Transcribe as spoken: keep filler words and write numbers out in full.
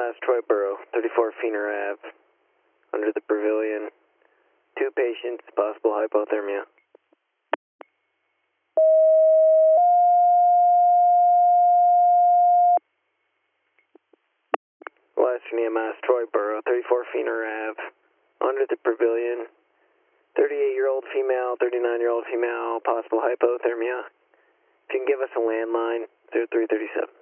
Mass Troyborough, thirty-four Feener Ave, under the pavilion. Two patients, possible hypothermia. Western E M S Troyborough, thirty-four Feener Ave, under the pavilion. thirty-eight-year-old female, thirty-nine-year-old female, possible hypothermia. If you can give us a landline, zero three three seven.